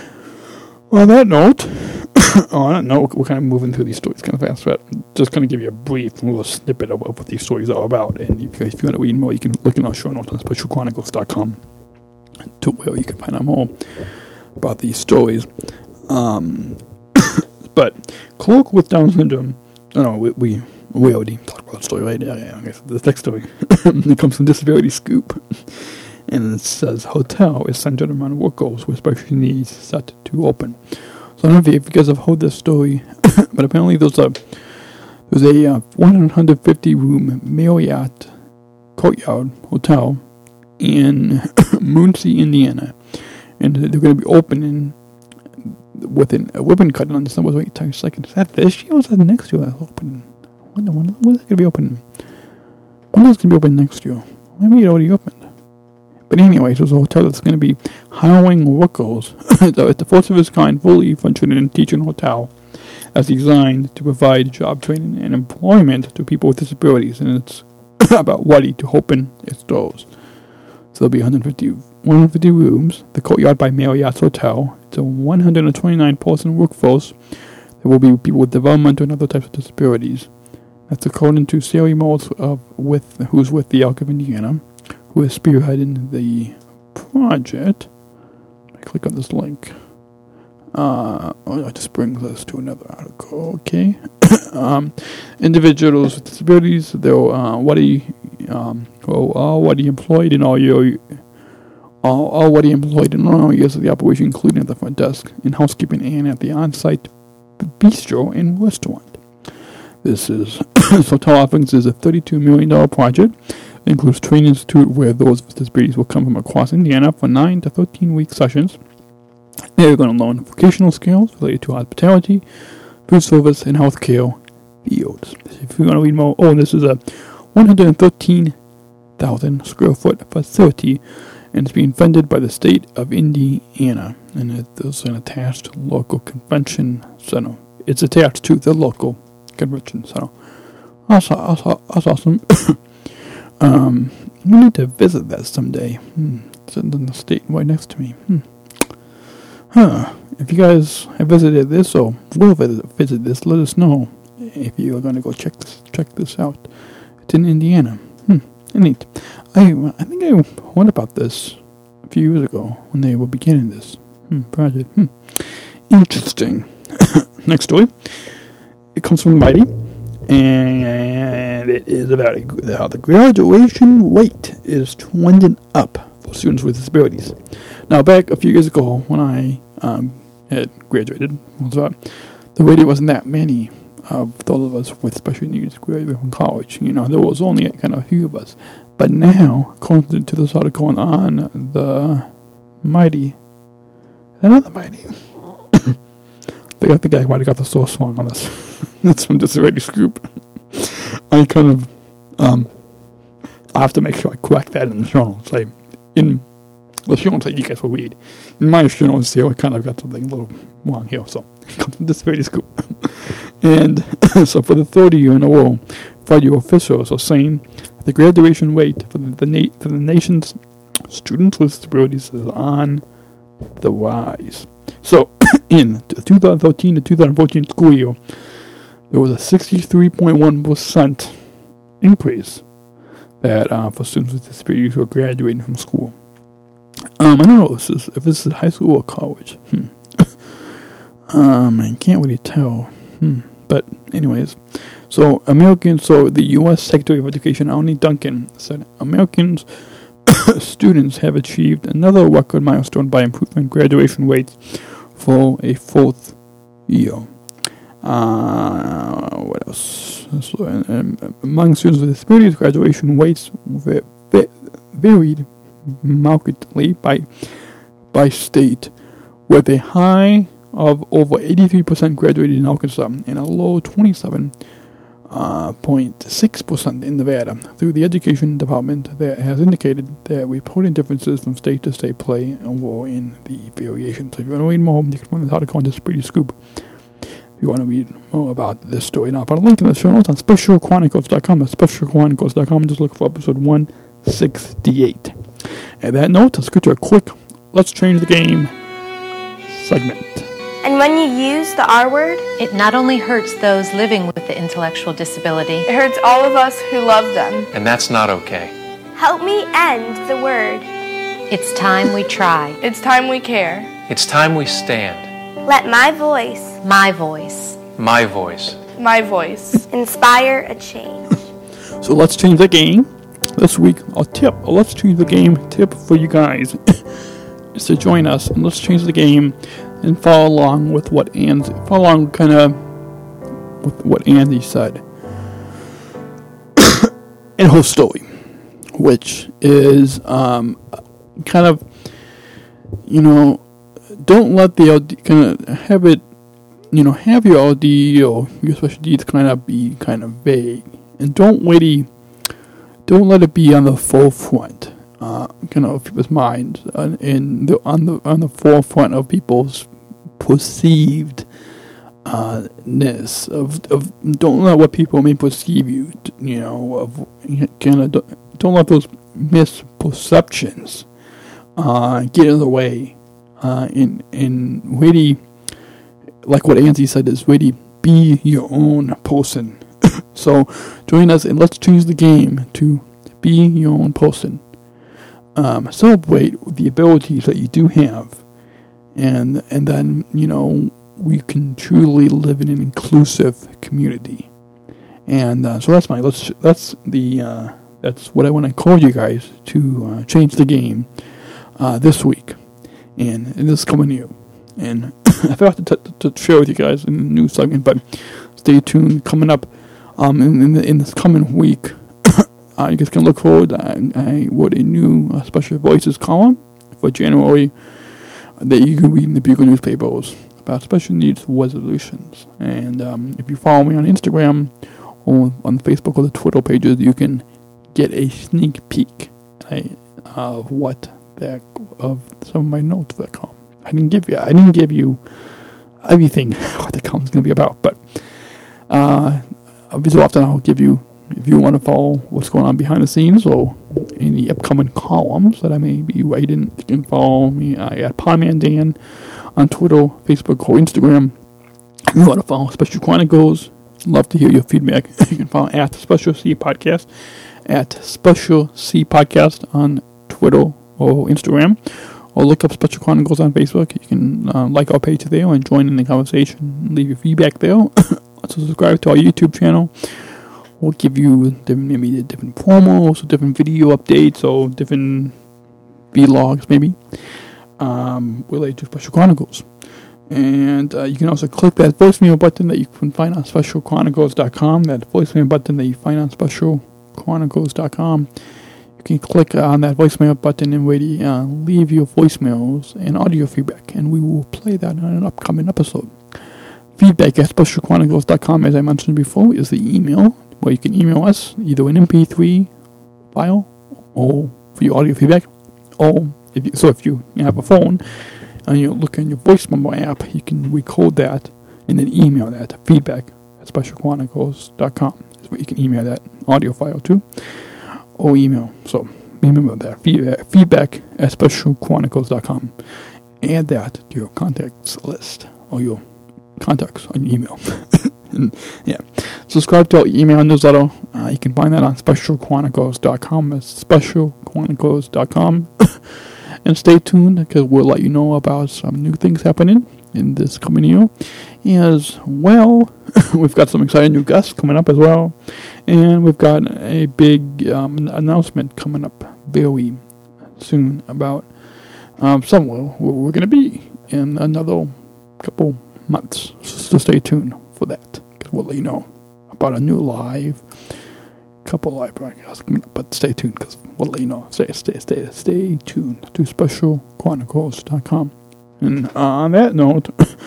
Speaker 3: On that note, on that note, we're kind of moving through these stories kind of fast, but I'm just going to give you a brief little snippet of what these stories are about. And if you, if you want to read more, you can look in our show notes on special chronicles dot com to where you can find out more about these stories. Um, but Cloak with Down syndrome, no, no, we, we, we already talked about the story, right? Yeah, yeah, okay, so the next story, it comes from Disability Scoop. And it says, hotel is centered around workers with special needs set to open. So I don't know if you guys have heard this story, but apparently there's a there's a uh, one hundred fifty room Marriott Courtyard Hotel in Muncie, Indiana, and they're going to be opening within a ribbon cutting on December twenty-second. Is that this year or is that next year? That's opening. I wonder when, when is it going to be open? When is it going to be open next year? Maybe it already opened. But anyways, there's a hotel that's going to be hiring workers. So it's the first of its kind, fully functioning teaching hotel, as designed to provide job training and employment to people with disabilities, and it's about ready to open its doors. So there'll be one hundred fifty, one hundred fifty rooms. The Courtyard by Marriott Hotel. It's a one hundred twenty-nine person workforce There will be people with developmental and other types of disabilities. That's according to Sally Moles, of with who's with the Elk of Indiana, who is spearheading the project. I click on this link. Uh, oh, it just brings us to another article. Okay. um, individuals with disabilities, they'll uh, what he um, well, already employed in all your all already employed in all years of the operation, including at the front desk, in housekeeping, and at the on-site bistro and restaurant. This is so Total Offerings is a thirty-two million dollars project. It includes training institute where those with disabilities will come from across Indiana for nine to thirteen week sessions. They're going to learn vocational skills related to hospitality, food service, and healthcare fields. If you're going to read more, oh, this is a one hundred thirteen thousand square foot facility, and it's being funded by the state of Indiana, and it's an attached local convention center. It's attached to the local convention center. That's, that's, that's awesome. um, we need to visit that someday. Hmm. It's in the state right next to me. Hmm. Huh. If you guys have visited this or will visit, visit this, let us know if you are going to go check this check this out. It's in Indiana. Hmm. Neat. I I think I heard about this a few years ago when they were beginning this hmm, project. Hmm. Interesting. Next story. It comes from Mighty, and it is about how the graduation rate is trending up for students with disabilities. Now, back a few years ago, when I um, had graduated, the rate wasn't that many of those of us with special needs graduating from college. You know, there was only kind of a few of us. But now, according to this article on the Mighty, another Mighty, I think I might have got the source wrong on this. That's from Disability Scoop. I kind of, um, I have to make sure I correct that in the show. Say, in the show that you guys will read. In my show, here, I kind of got something a little wrong here, so it comes from Disability Scoop. And so for the third year in a row, federal officials are saying the graduation rate for the, the, na- for the nation's students with disabilities is on the rise. So, in the twenty thirteen to twenty fourteen school year, there was a sixty-three point one percent increase that uh, for students with disabilities who are graduating from school. Um, I don't know if this is, if this is high school or college. Hmm. um, I can't really tell. Hmm. But anyways, so Americans, so the U S Secretary of Education, Arne Duncan, said Americans students have achieved another record milestone by improving graduation rates for a fourth year. Uh, what else? So, um, among students with disabilities, graduation rates varied markedly by by state, with a high of over eighty-three percent graduated in Arkansas and a low twenty-seven point six percent in Nevada. Through the Education Department, that has indicated that reporting differences from state to state play a role in the variation. So if you want to read more, you can find this article on Disability Scoop. If you want to read more about this story, now I'll put a link in the show notes on special chronicles dot com. That's special chronicles dot com. Just look for episode one sixty-eight. And that note, let's go to a quick Let's Change the Game segment.
Speaker 1: And when you use the R word,
Speaker 13: it not only hurts those living with the intellectual disability,
Speaker 14: it hurts all of us who love them.
Speaker 15: And that's not okay.
Speaker 1: Help me end the word.
Speaker 13: It's time we try.
Speaker 14: It's time we care.
Speaker 15: It's time we stand.
Speaker 1: Let my voice,
Speaker 13: my voice,
Speaker 15: my voice,
Speaker 14: my voice,
Speaker 1: inspire a change.
Speaker 3: So let's change the game. This week, a tip, a Let's Change the Game tip for you guys is to join us and let's change the game and follow along with what Andy, follow along kind of with what Andy said in her story, which is um, kind of, you know, don't let the L D, kind of have it, you know, have your L D or your special needs kind of be kind of vague, and don't really, don't let it be on the forefront, uh, kind of people's minds, uh, in the on the on the forefront of people's perceived uh, ness of of don't let what people may perceive you, you know, of kind of don't, don't let those misperceptions uh, get in the way, uh, in in really like what Angie said, is really be your own person. So join us and let's change the game to be your own person. Um, celebrate the abilities that you do have, and and then, you know, we can truly live in an inclusive community. And uh, so that's my let's that's the uh, that's what I want to call you guys to uh, change the game uh, this week and, and this coming year. And I forgot to, t- to share with you guys in the new segment, but stay tuned. Coming up um, in in, the, in this coming week, uh, you guys can look forward. I, I wrote a new uh, Special Voices column for January that you can read in the Bugle newspapers about special needs resolutions. And um, if you follow me on Instagram or on Facebook or the Twitter pages, you can get a sneak peek uh, of what that of some of my notes that come. I didn't give you I didn't give you everything what the column's going to be about, but uh, every so often I'll give you, if you want to follow what's going on behind the scenes or in the upcoming columns that I may be writing, you can follow me uh, at Podman Dan on Twitter, Facebook, or Instagram. If you want to follow Special Chronicles, love to hear your feedback. You can follow at Special C Podcast, at Special C Podcast on Twitter or Instagram, or look up Special Chronicles on Facebook. You can uh, like our page there and join in the conversation. Leave your feedback there. Subscribe to our YouTube channel. We'll give you different, maybe different promos, or different video updates, or different vlogs, maybe, um, related to Special Chronicles. And uh, you can also click that voicemail button that you can find on special chronicles dot com. That voicemail button that you find on special chronicles dot com. You can click on that voicemail button and really uh, leave your voicemails and audio feedback, and we will play that on an upcoming episode. Feedback at special chronicles dot com, as I mentioned before, is the email where you can email us either an M P three file or for your audio feedback, or if you, so if you have a phone and you look in your voice memo app, you can record that and then email that to feedback at special chronicles dot com. That's where you can email that audio file to, or email. So remember that, feedback, feedback at special chronicles dot com. Add that to your contacts list, or your contacts on your email. And, yeah, subscribe to our email newsletter. Uh, you can find that on special chronicles dot com. That's special chronicles dot com. And stay tuned, because we'll let you know about some new things happening in this coming year. As well, we've got some exciting new guests coming up as well. And we've got a big um, announcement coming up very soon about um, somewhere where we're going to be in another couple months. So stay tuned for that, because we'll let you know about a new live, couple live broadcasts coming up. But stay tuned, because we'll let you know. Stay, stay, stay, stay tuned to special chronicles dot com. And uh, on that note,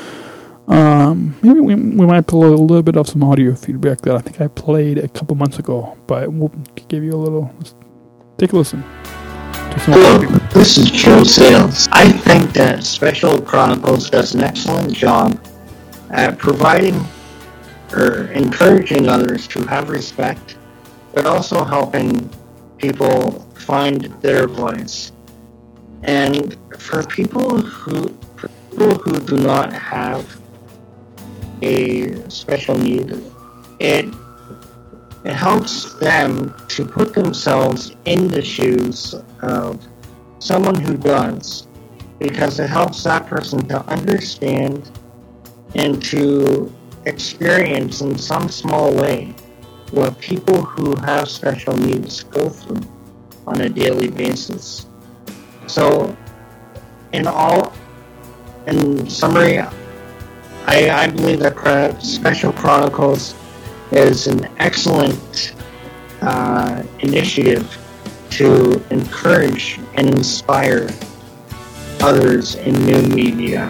Speaker 3: um, maybe we, we might play a little bit of some audio feedback that I think I played a couple months ago, but we'll give you a little. Take a listen.
Speaker 16: Hello, this is Joe Sales. I think that Special Chronicles does an excellent job at providing or encouraging others to have respect, but also helping people find their voice. And for people who for people who do not have a special need, it it helps them to put themselves in the shoes of someone who does, because it helps that person to understand and to experience in some small way what people who have special needs go through on a daily basis. So, in all, in summary, I, I believe that Special Chronicles is an excellent uh, initiative to encourage and inspire others in new media.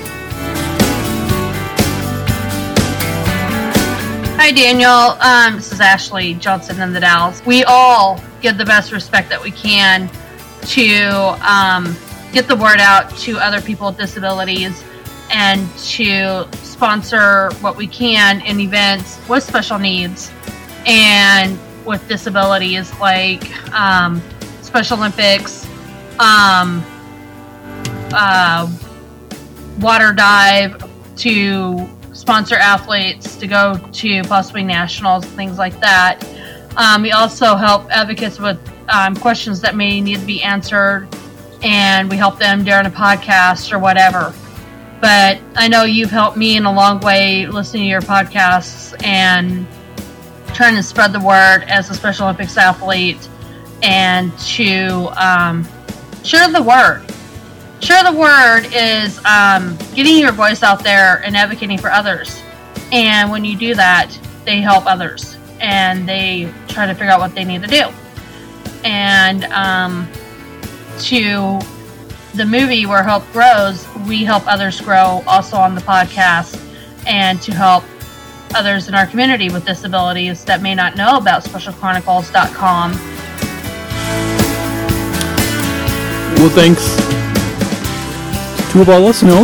Speaker 17: Hi, Daniel. Um, this is Ashley Johnson in the Dalles. We all give the best respect that we can to um, get the word out to other people with disabilities and to sponsor what we can in events with special needs and with disabilities, like um, Special Olympics, um, uh, water dive, to sponsor athletes to go to possibly nationals, things like that. Um, we also help advocates with um, questions that may need to be answered, and we help them during a podcast or whatever. But I know you've helped me in a long way listening to your podcasts and trying to spread the word as a Special Olympics athlete and to um, share the word. Share the word is um, getting your voice out there and advocating for others. And when you do that, they help others and they try to figure out what they need to do. And um, to the movie Where Hope Grows, we help others grow also on the podcast, and to help others in our community with disabilities that may not know about special chronicles dot com.
Speaker 3: Well, thanks to two of our listeners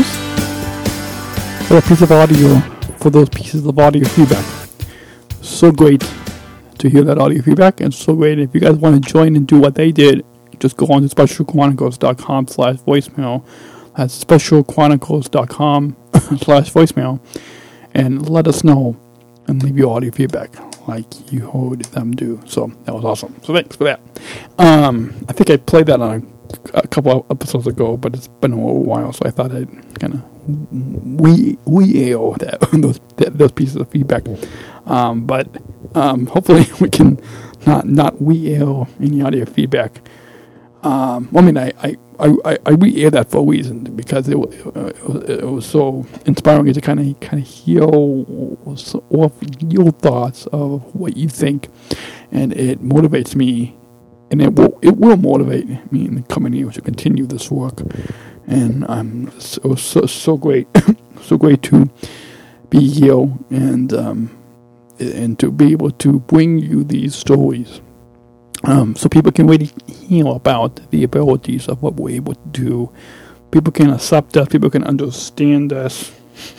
Speaker 3: for a piece of audio, for those pieces of audio feedback. So great to hear that audio feedback, and so great if you guys want to join and do what they did, just go on to special chronicles dot com slash voicemail. That's special chronicles dot com slash voicemail, and let us know and leave your audio feedback like you heard them do. So that was awesome. So thanks for that. Um, I think I played that on a, a couple of episodes ago, but it's been a little while, so I thought I'd kind of we we air that those those pieces of feedback. Um, but um, hopefully we can not not we air any audio feedback. Um, I mean, I I, I, I we air that for a reason, because it, uh, it was so inspiring to kind of kind of hear off your thoughts of what you think, and it motivates me, and it will it will motivate me in the coming years to continue this work. And um, it was so so great, so great to be here and um, and to be able to bring you these stories. Um, so people can really hear about the abilities of what we're able to do. People can accept us. People can understand us.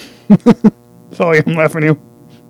Speaker 3: Sorry, I'm laughing at you.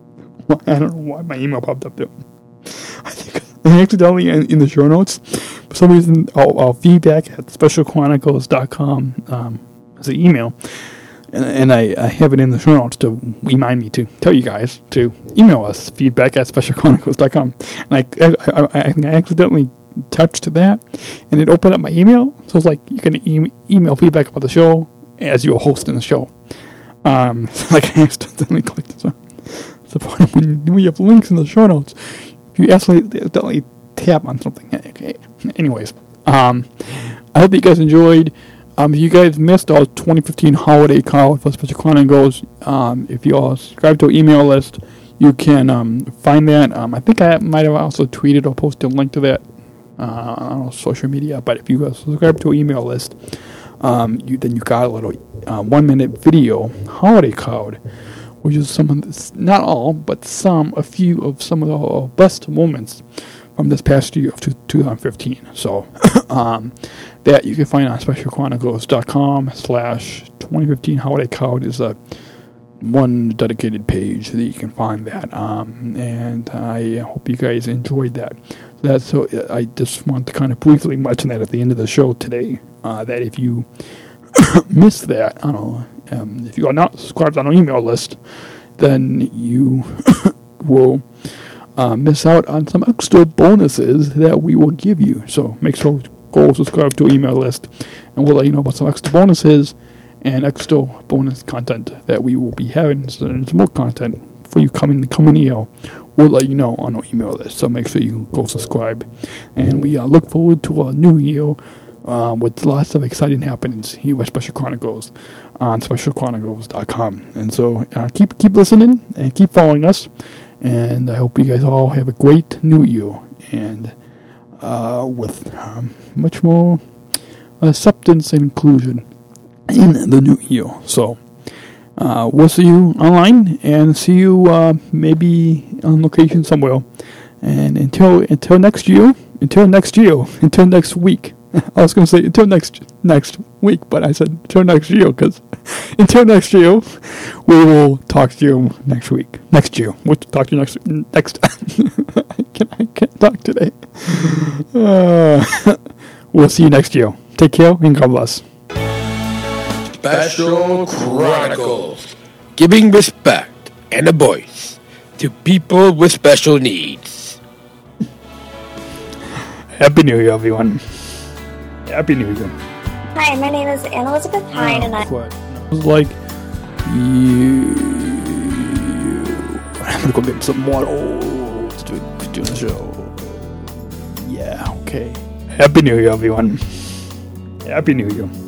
Speaker 3: I don't know why my email popped up there. I think I accidentally in, in the show notes, for some reason, our, our feedback at special chronicles dot com um, is an email. And, and I, I have it in the show notes to remind me to tell you guys to email us, feedback at special chronicles dot com. And I, I, I, I accidentally touched that, and it opened up my email. So it's like you can e- email feedback about the show as you're hosting the show. Um, so like I accidentally clicked it. So it's the point when we have links in the show notes, if you accidentally tap on something. Okay. Anyways, um, I hope you guys enjoyed. Um, if you guys missed our twenty fifteen holiday call for Special Chronicles, um, if you are subscribed to our email list, you can um, find that. Um, I think I might have also tweeted or posted a link to that uh, on our social media. But if you guys subscribe to our email list, um, you, then you got a little uh, one-minute video holiday card, which is some of this, not all, but some, a few of some of the best moments from this past year of two thousand fifteen. So um, that you can find on special chronicles dot com slash twenty fifteen holiday card is a one dedicated page that you can find that. Um, and I hope you guys enjoyed that. That's so I just want to kind of briefly mention that at the end of the show today, uh, that if you missed that, I don't know, um, if you are not subscribed on our email list, then you will Uh, miss out on some extra bonuses that we will give you. So make sure to go subscribe to our email list, and we'll let you know about some extra bonuses and extra bonus content that we will be having. So there's more content for you coming the coming year. We'll let you know on our email list. So make sure you go subscribe. And we uh, look forward to a new year uh, with lots of exciting happenings here at Special Chronicles on special chronicles dot com. And so uh, keep keep listening and keep following us. And I hope you guys all have a great new year, and uh, with um, much more acceptance and inclusion in the new year. So uh, we'll see you online, and see you uh, maybe on location somewhere. And until until next year, until next year, until next week. I was going to say until next next week, but I said until next year, because until next year, we will talk to you next week. Next year. We'll talk to you next next I, can't, I can't talk today. Uh, we'll see you next year. Take care and God bless.
Speaker 2: Special Chronicles. giving respect and a voice to people with special needs.
Speaker 3: Happy New Year, everyone. Happy New Year.
Speaker 1: Hi, my name is Anna Elizabeth Hine, and I
Speaker 3: I was like, you. I'm gonna go get some water. Oh, let's do, let's do the show. Yeah, okay. Happy New Year, everyone. Happy New Year.